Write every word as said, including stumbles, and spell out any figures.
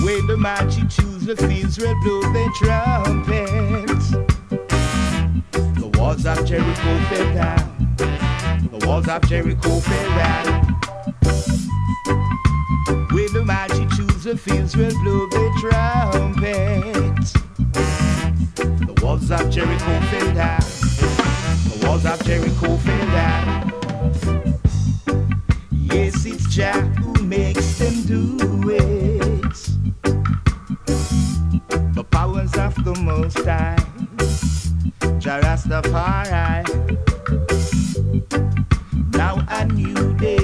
When the mighty choose the fields will blow their trumpets. The walls of Jericho fell down. The walls of Jericho fell down. When the mighty choose the fields will blow their trumpets. The walls of Jericho fell down. The walls of Jericho fell down. Yes, it's Jah who makes them do it. The powers of the Most High, Jah Rastafari. Now a new day